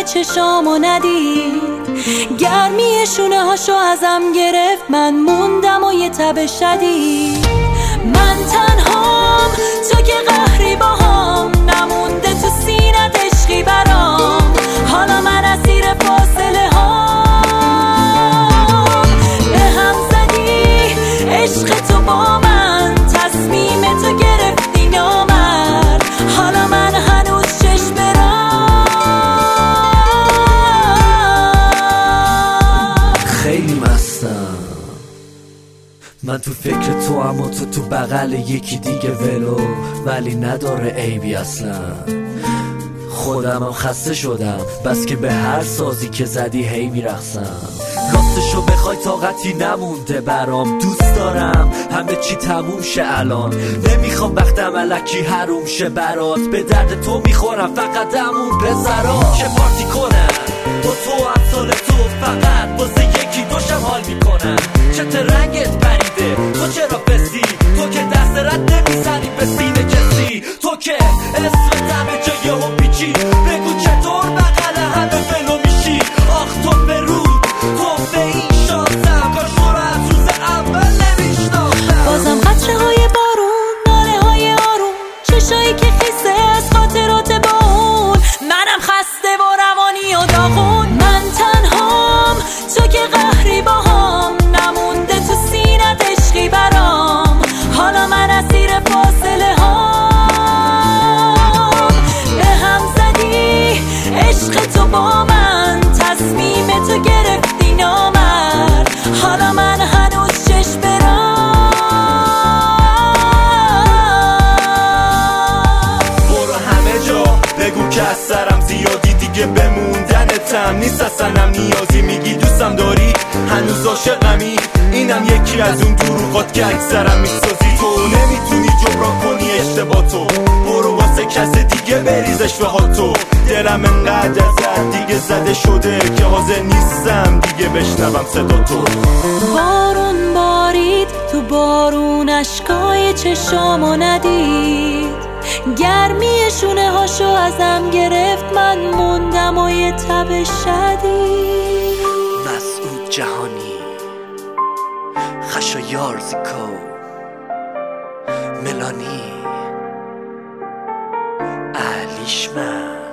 چشامو ندید، گرمی شونه هاشو ازم گرفت، من موندم و یه تب شدید. من تنهام، تو که قهری باهام، نمونده تو سینت عشقی برام، حالا من اسیر فاصله هام. به هم زدی عشق تو با من، تصمیم تو گرفتی نامرد، حالا من هنوز چشم برم. خیلی مستم من تو فکر تو، اما تو بغل یکی دیگه ولو، ولی نداره عیبی اصلا. خودمم خسته شدم بس که به هر سازی که زدی هی میرقصم. راستشو بخوای طاقتی نمونده برام، دوست دارم همه چی تموم شه الان، نمیخوام وقتم الکی حروم شه برات، به درد تو میخورم فقط همون بذارم که پارتی کنم با تو امثال تو، فقط واسه یکی دوشم حال میکنم. چت رنگت پریده، تو چرا بسی، تو که دست رد نمیزنی به سینه کسی، تو که اسم همه جایه هم پیچی، بگو چطور بغل همه فلو میشی. آخ تو برود، تو به این شانسم، کاش تو رو از روز اول نمیشناختم. بازم قطره های بارون، ناله های آروم، چشایی که خیسه از خاطرات با اون، منم خسته و روانی و داغون. من تنهام، تو که قهری باهام، نمونده تو سینت عشقی برام، حالا من اسیر فاصله هام. به هم زدی عشق تو با من، تصمیم تو گرفتی نامرد، حالا من هنوز چشم برم. برو همه جا بگو که از سرم زیادی، دیگه بموندنتم نیست اصلا نیازی. میگی دوستم داری، هنوز عاشقمی، اینم یکی از اون دروغات که اکثرم میسازی. تو نمیتونی جبران کنی اشتباهاتو، برو واسه کس دیگه بریز اشتباهاتو. دلم انقدر ازت دیگه زده شده که حاضر نیستم دیگه بشنوم صدا تو. بارون بارید تو بارون، اشکای چشامو ندید، گرمی شونه هاشو ازم گرفت، من موندم و یه تب شدید. مسعود جهانی، خشایار زیکو، ملانی، علیشمن.